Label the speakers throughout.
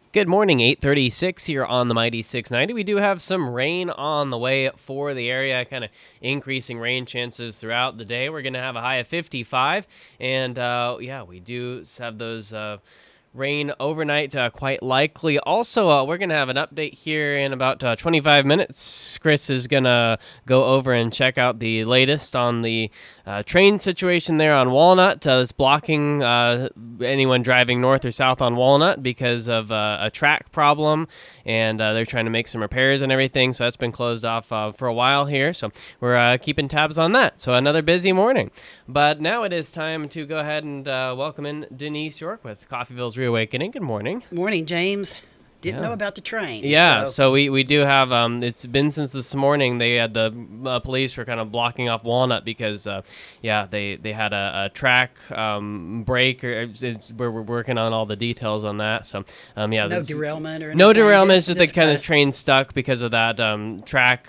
Speaker 1: Good morning, 8:36 here on the Mighty 690. We do have some rain on the way for the area, kind of increasing rain chances throughout the day. We're going to have a high of 55, and we do have those rain overnight, quite likely. Also, we're going to have an update here in about 25 minutes. Chris is going to go over and check out the latest on the train situation there on Walnut. It's blocking anyone driving north or south on Walnut because of a track problem, and they're trying to make some repairs and everything, so that's been closed off for a while here, so we're keeping tabs on that. So another busy morning. But now it is time to go ahead and welcome in Denise York with Coffeyville's Reawakening. Good morning.
Speaker 2: Morning, James. Didn't know about the train.
Speaker 1: Yeah, so we do have, it's been since this morning, they had the police were kind of blocking off Walnut because, they had a track break, or we're working on all the details on that. So,
Speaker 2: no derailment or anything?
Speaker 1: No derailment, it's just the kind of train stuck because of that track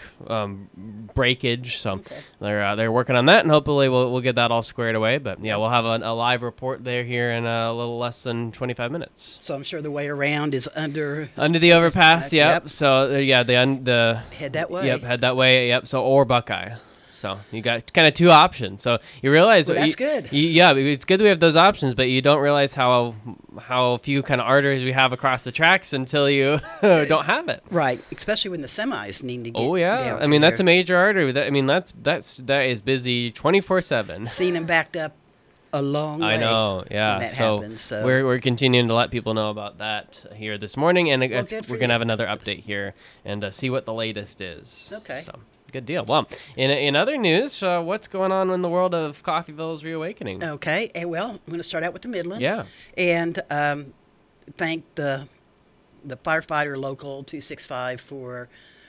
Speaker 1: breakage. So
Speaker 2: Okay.
Speaker 1: they're working on that, and hopefully we'll get that all squared away. But yeah, we'll have a live report there here in a little less than 25 minutes.
Speaker 2: So I'm sure the way around is under
Speaker 1: the overpass. Yep.
Speaker 2: Yep.
Speaker 1: So the
Speaker 2: head that way.
Speaker 1: Yep, head that way. Yep. So or Buckeye. So you got kind of two options. So you realize
Speaker 2: that's good.
Speaker 1: It's good that we have those options, but you don't realize how few kind of arteries we have across the tracks until you don't have it.
Speaker 2: Right, especially when the semis need to get.
Speaker 1: Oh yeah,
Speaker 2: down
Speaker 1: I mean that's a
Speaker 2: there.
Speaker 1: major artery. That is busy 24/7.
Speaker 2: Seen them backed up a long way.
Speaker 1: I know, yeah.
Speaker 2: When that happens, so
Speaker 1: we're continuing to let people know about that here this morning, and I guess
Speaker 2: good for
Speaker 1: we're gonna
Speaker 2: you.
Speaker 1: have another update here and see what the latest is.
Speaker 2: Okay.
Speaker 1: So good deal. Well, in other news, what's going on in the world of Coffeyville's Reawakening?
Speaker 2: Okay, well, I'm going to start out with the Midland.
Speaker 1: Yeah.
Speaker 2: And thank the firefighter local 265 for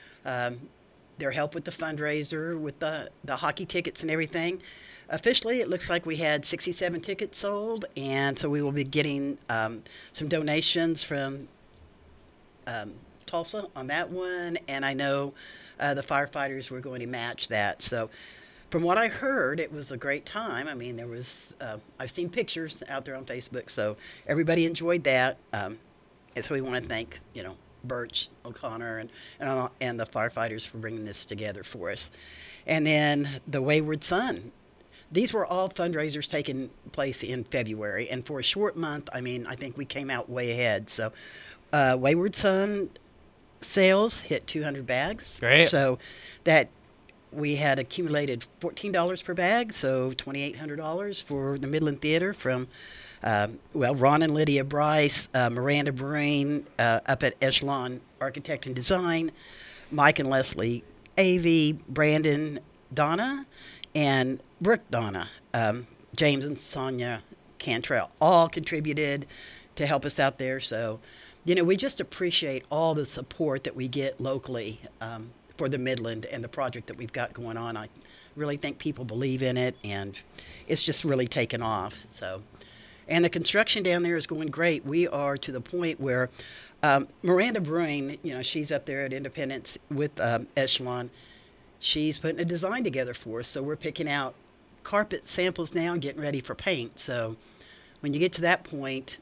Speaker 2: their help with the fundraiser, with the hockey tickets and everything. Officially, it looks like we had 67 tickets sold, and so we will be getting some donations from Tulsa on that one, and I know the firefighters were going to match that. So from what I heard, it was a great time. I mean, there was I've seen pictures out there on Facebook, so everybody enjoyed that. And so we want to thank, Birch, O'Connor, and the firefighters for bringing this together for us. And then the Wayward Son. These were all fundraisers taking place in February, and for a short month, I think we came out way ahead. So Wayward Son sales hit 200 bags.
Speaker 1: Great.
Speaker 2: So that we had accumulated $14 per bag, so $2,800 for the Midland Theater from, Ron and Lydia Bryce, Miranda Breen up at Echelon Architect and Design, Mike and Leslie Avey, Brandon Donna, and Brooke Donna, James and Sonia Cantrell, all contributed to help us out there. So, we just appreciate all the support that we get locally for the Midland and the project that we've got going on. I really think people believe in it, and it's just really taken off. So, and the construction down there is going great. We are to the point where Miranda Breen, she's up there at Independence with Echelon. She's putting a design together for us, so we're picking out carpet samples now and getting ready for paint. So when you get to that point,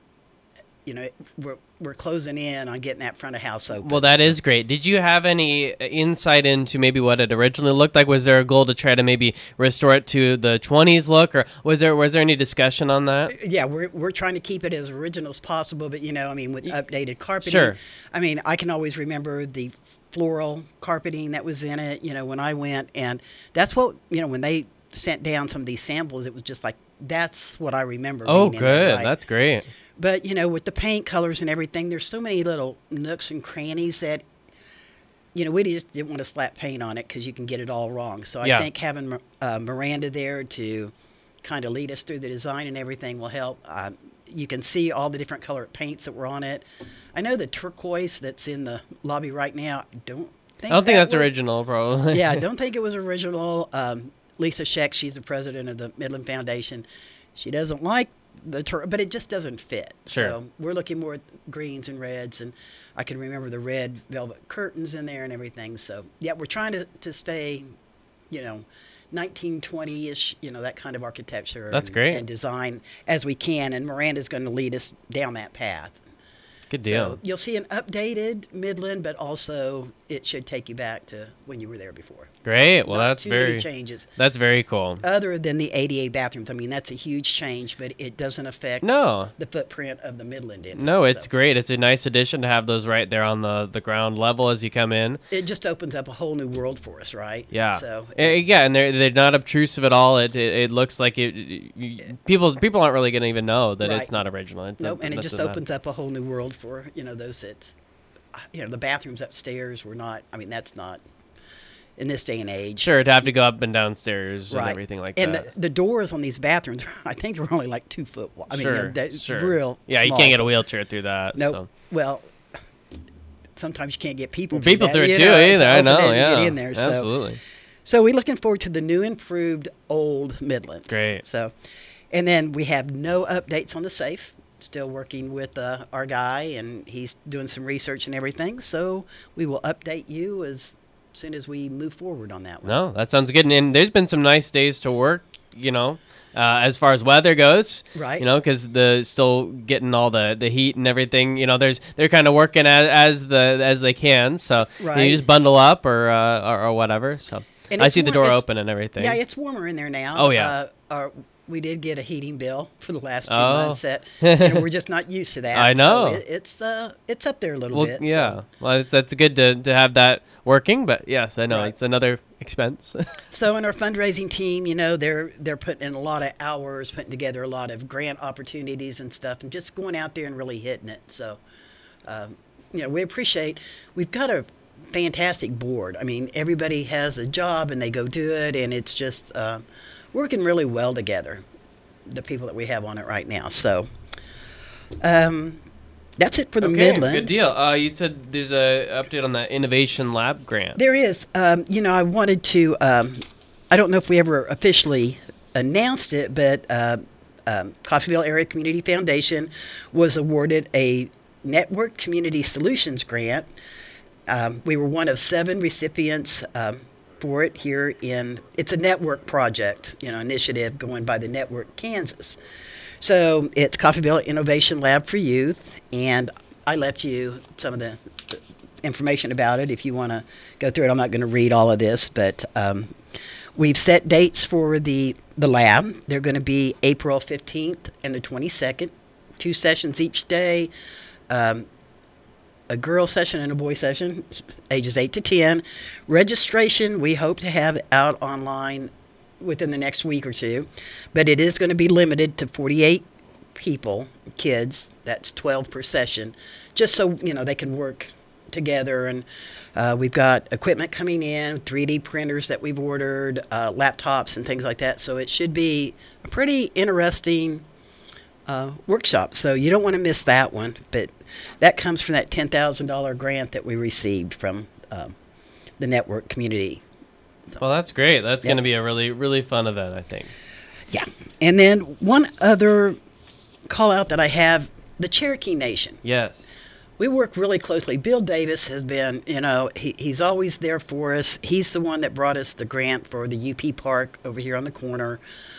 Speaker 2: we're closing in on getting that front of house open.
Speaker 1: Well, that is great. Did you have any insight into maybe what it originally looked like? Was there a goal to try to maybe restore it to the 20s look, or was there any discussion on that?
Speaker 2: Yeah, we're trying to keep it as original as possible, but with updated carpeting.
Speaker 1: Sure.
Speaker 2: I can always remember the floral carpeting that was in it, when I went, and that's what, when they sent down some of these samples, it was just like, that's what I remember.
Speaker 1: Oh,
Speaker 2: being in there,
Speaker 1: good.
Speaker 2: right?
Speaker 1: That's great.
Speaker 2: But, with the paint colors and everything, there's so many little nooks and crannies that, we just didn't want to slap paint on it because you can get it all wrong. So I think having Miranda there to kind of lead us through the design and everything will help. You can see all the different colored paints that were on it. I know the turquoise that's in the lobby right now, I don't think
Speaker 1: that's original, probably.
Speaker 2: Yeah, I don't think it was original. Lisa Scheck, she's the president of the Midland Foundation. She doesn't like but it just doesn't fit.
Speaker 1: Sure.
Speaker 2: So we're looking more at greens and reds, and I can remember the red velvet curtains in there and everything. So yeah, we're trying to stay, 1920-ish, that kind of architecture.
Speaker 1: That's great.
Speaker 2: And design as we can, and Miranda's going to lead us down that path.
Speaker 1: Good deal.
Speaker 2: So you'll see an updated Midland, but also it should take you back to when you were there before.
Speaker 1: Great. Well,
Speaker 2: Not
Speaker 1: that's
Speaker 2: too many
Speaker 1: very
Speaker 2: changes.
Speaker 1: That's very cool.
Speaker 2: Other than the ADA bathrooms, I mean, that's a huge change, but it doesn't affect
Speaker 1: No.
Speaker 2: the footprint of the Midland Inn.
Speaker 1: No, it's
Speaker 2: So
Speaker 1: great. It's a nice addition to have those right there on the ground level as you come in.
Speaker 2: it just opens up a whole new world for us, right?
Speaker 1: Yeah.
Speaker 2: So
Speaker 1: Yeah, and they're not obtrusive at all. It looks like people aren't really going to even know that
Speaker 2: Right.
Speaker 1: it's not original. It's
Speaker 2: nope, and it
Speaker 1: that
Speaker 2: just
Speaker 1: doesn't matter.
Speaker 2: opens up a whole new world for those that, the bathrooms upstairs were not. I mean, that's not in this day and age.
Speaker 1: Sure, to have to go up and downstairs and
Speaker 2: Right.
Speaker 1: everything like
Speaker 2: And
Speaker 1: that.
Speaker 2: the doors on these bathrooms, I think, are only like 2 foot wide. I mean,
Speaker 1: Sure,
Speaker 2: that's
Speaker 1: sure.
Speaker 2: real.
Speaker 1: Yeah, you
Speaker 2: small.
Speaker 1: can't get a wheelchair through that.
Speaker 2: Nope.
Speaker 1: So.
Speaker 2: Well, sometimes you can't get people
Speaker 1: People
Speaker 2: that,
Speaker 1: through it
Speaker 2: you
Speaker 1: too,
Speaker 2: know, to
Speaker 1: either. I
Speaker 2: open it
Speaker 1: know,
Speaker 2: and
Speaker 1: yeah.
Speaker 2: get in there.
Speaker 1: Absolutely.
Speaker 2: So we're looking forward to the new, improved, old Midland.
Speaker 1: Great.
Speaker 2: So, and then we have no updates on the safe. Still working with our guy, and he's doing some research and everything. So we will update you as soon as we move forward on that one.
Speaker 1: No, that sounds good. And there's been some nice days to work, as far as weather goes.
Speaker 2: Right.
Speaker 1: Because the still getting all the heat and everything. They're kind of working as they can. So
Speaker 2: Right.
Speaker 1: you just bundle up or whatever. So
Speaker 2: And
Speaker 1: I
Speaker 2: it's
Speaker 1: see the
Speaker 2: warm-
Speaker 1: door
Speaker 2: it's-
Speaker 1: open and everything.
Speaker 2: Yeah, it's warmer in there now.
Speaker 1: Oh, yeah.
Speaker 2: We did get a heating bill for the last 2
Speaker 1: Oh.
Speaker 2: months. That we're just not used to that.
Speaker 1: I know.
Speaker 2: So it's up there a little
Speaker 1: Well,
Speaker 2: bit.
Speaker 1: yeah.
Speaker 2: So.
Speaker 1: Well, that's good to have that working. But yes, I know
Speaker 2: Right.
Speaker 1: it's another expense.
Speaker 2: So in our fundraising team, they're putting in a lot of hours, putting together a lot of grant opportunities and stuff, and just going out there and really hitting it. So, we appreciate. We've got a fantastic board. I mean, everybody has a job and they go do it, and it's just working really well together. The people that we have on it right now. So, that's it for the Midland.
Speaker 1: Good deal. You said there's a update on the Innovation Lab grant.
Speaker 2: There is. I wanted to. I don't know if we ever officially announced it, but Coffeyville Area Community Foundation was awarded a Network Community Solutions grant. We were one of 7 recipients for it here it's a network project, initiative going by the Network Kansas. So it's Coffeyville Innovation Lab for Youth, and I left you some of the information about it if you want to go through it. I'm not going to read all of this, but we've set dates for the lab. They're going to be April 15th and the 22nd, 2 sessions each day. A girl session and a boy session, ages 8 to 10. Registration, we hope to have out online within the next week or two, but it is going to be limited to 48 people, kids. That's 12 per session, just so they can work together. And we've got equipment coming in, 3D printers that we've ordered, laptops and things like that. So it should be a pretty interesting workshop. So you don't want to miss that one, but that comes from that $10,000 grant that we received from the network community.
Speaker 1: Well, that's great. That's
Speaker 2: Yep.
Speaker 1: going to be a really, really fun event, I think.
Speaker 2: Yeah. And then one other call out that I have, the Cherokee Nation.
Speaker 1: Yes.
Speaker 2: We work really closely. Bill Davis has been, he's always there for us. He's the one that brought us the grant for the UP Park over here on the corner.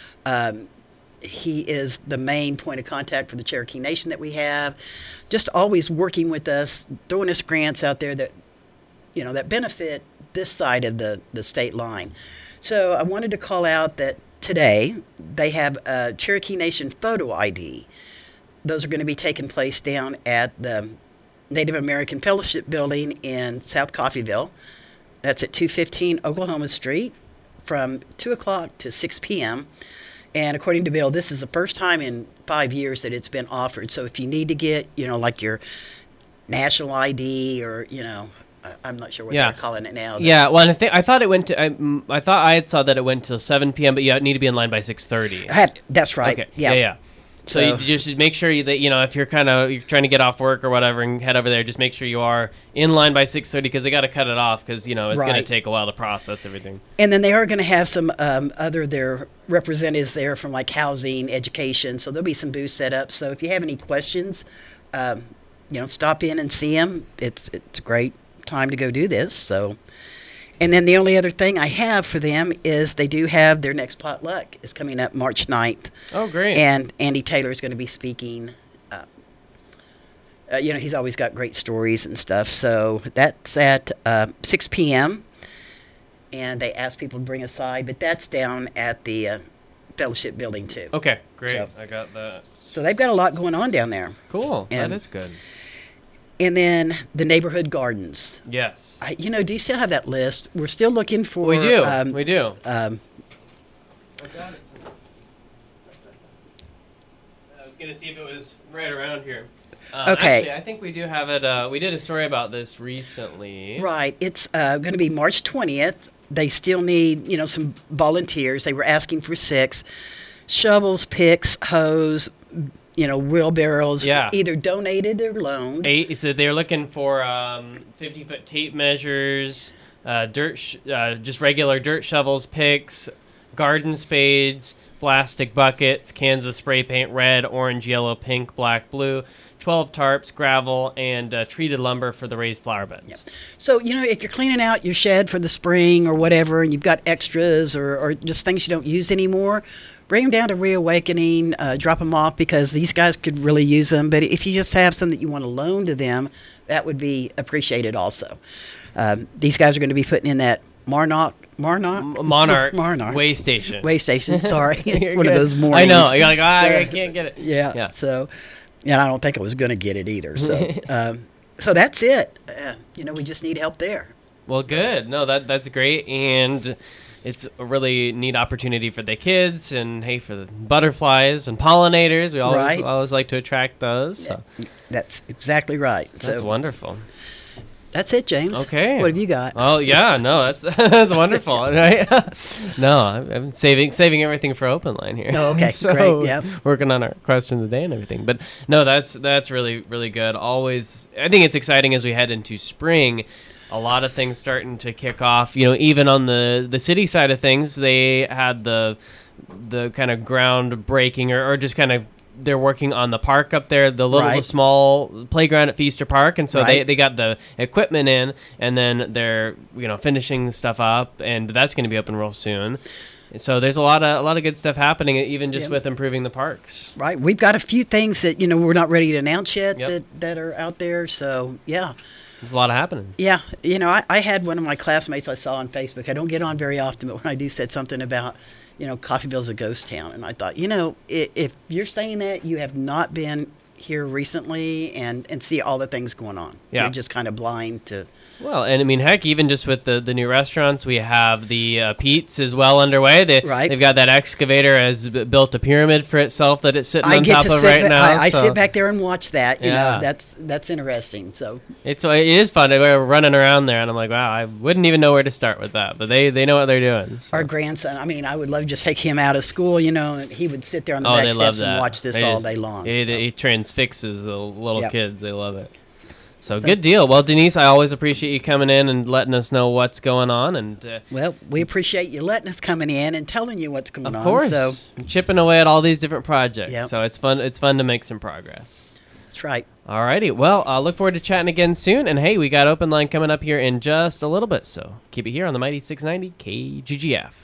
Speaker 2: He is the main point of contact for the Cherokee Nation that we have. Just always working with us, throwing us grants out there that, that benefit this side of the state line. So I wanted to call out that today they have a Cherokee Nation photo ID. Those are going to be taking place down at the Native American Fellowship Building in South Coffeyville. That's at 215 Oklahoma Street from 2 o'clock to 6 p.m. And according to Bill, this is the first time in 5 years that it's been offered. So if you need to get, like your national ID or, I'm not sure what
Speaker 1: Yeah.
Speaker 2: they're calling it now.
Speaker 1: Yeah, well, and I thought it went to. I thought I had saw that it went till 7 p.m., but you need to be in line by 6:30.
Speaker 2: That's right.
Speaker 1: Okay.
Speaker 2: Yeah.
Speaker 1: Yeah. So you just make sure that if you're you're trying to get off work or whatever and head over there, just make sure you are in line by 6:30 because they got to cut it off because it's going to
Speaker 2: Right.
Speaker 1: take a while to process everything.
Speaker 2: And then they are going to have some their representatives there from like housing, education. So there'll be some booths set up. So if you have any questions, stop in and see them. It's a great time to go do this. So, and then the only other thing I have for them is they do have their next potluck is coming up March 9th.
Speaker 1: Oh, great!
Speaker 2: And Andy Taylor is going to be speaking. He's always got great stories and stuff. So that's at 6 p.m. And they ask people to bring a side, but that's down at the Fellowship Building too.
Speaker 1: Okay, great.
Speaker 2: So,
Speaker 1: I got that.
Speaker 2: So they've got a lot going on down there.
Speaker 1: Cool.
Speaker 2: And,
Speaker 1: that is good.
Speaker 2: And then the neighborhood gardens.
Speaker 1: Yes.
Speaker 2: Do you still have that list? We're still looking for.
Speaker 1: We do. We do.
Speaker 2: I
Speaker 1: got it. I was gonna see if it was right around here.
Speaker 2: Okay.
Speaker 1: Actually, I think we do have it. We did a story about this recently.
Speaker 2: Right. It's going to be March 20th. They still need, some volunteers. They were asking for 6 shovels, picks, hose, wheelbarrows.
Speaker 1: Yeah.
Speaker 2: Either donated or loaned.
Speaker 1: 8. So they're looking for 50-foot tape measures, just regular dirt shovels, picks, garden spades, plastic buckets, cans of spray paint, red, orange, yellow, pink, black, blue, 12 tarps, gravel, and treated lumber for the raised flower beds.
Speaker 2: Yep. So, if you're cleaning out your shed for the spring or whatever, and you've got extras or just things you don't use anymore, bring them down to Reawakening, drop them off because these guys could really use them. But if you just have some that you want to loan to them, that would be appreciated also. These guys are going to be putting in that Monarch
Speaker 1: way station.
Speaker 2: Way station, sorry. One
Speaker 1: good.
Speaker 2: of those mornings.
Speaker 1: I know. You're like, I can't get it.
Speaker 2: Yeah. So, and I don't think I was going to get it either. So, so that's it. We just need help there.
Speaker 1: Well, good. No, that's great, and it's a really neat opportunity for the kids, and hey, for the butterflies and pollinators. We always like to attract those. So.
Speaker 2: That's exactly right.
Speaker 1: That's wonderful.
Speaker 2: That's it, James.
Speaker 1: Okay.
Speaker 2: What have you got?
Speaker 1: Oh yeah, no, that's wonderful, right? No, I'm saving everything for open line here.
Speaker 2: Oh, okay,
Speaker 1: so
Speaker 2: great. Yeah,
Speaker 1: working on our question of the day and everything. But no, that's really really good. Always, I think it's exciting as we head into spring. A lot of things starting to kick off. Even on the city side of things, they had the kind of groundbreaking or just kind of. They're working on the park up there, the little small playground at Feaster Park, and so they got the equipment in, and then they're finishing stuff up, and that's going to be open real soon. So there's a lot of good stuff happening, even just with improving the parks.
Speaker 2: Right, we've got a few things that we're not ready to announce yet that are out there. So yeah.
Speaker 1: There's a lot happening.
Speaker 2: Yeah, I had one of my classmates I saw on Facebook. I don't get on very often, but when I do, said something about. Coffeyville's a ghost town. And I thought, if you're saying that, you have not been here recently and see all the things going on.
Speaker 1: Yeah.
Speaker 2: You're just kind of blind to...
Speaker 1: Well, and I mean, heck, even just with the new restaurants, we have the Pete's is well underway. They've got that excavator has built a pyramid for itself that it's sitting on top of right now.
Speaker 2: I sit back there and watch that. That's interesting. So
Speaker 1: it is fun. We're running around there, and I'm like, wow, I wouldn't even know where to start with that. But they know what they're doing. So.
Speaker 2: Our grandson, I would love to just take him out of school, and he would sit there on the back steps and watch this all day long.
Speaker 1: It transfixes the little kids. They love it. So good deal. Well, Denise, I always appreciate you coming in and letting us know what's going on. And
Speaker 2: well, we appreciate you letting us coming in and telling you what's going on.
Speaker 1: Of course. So chipping away at all these different projects.
Speaker 2: Yep.
Speaker 1: So it's fun. It's fun to make some progress.
Speaker 2: That's right.
Speaker 1: All righty. Well, I look forward to chatting again soon. And hey, we got Open Line coming up here in just a little bit. So keep it here on the Mighty 690 KGGF.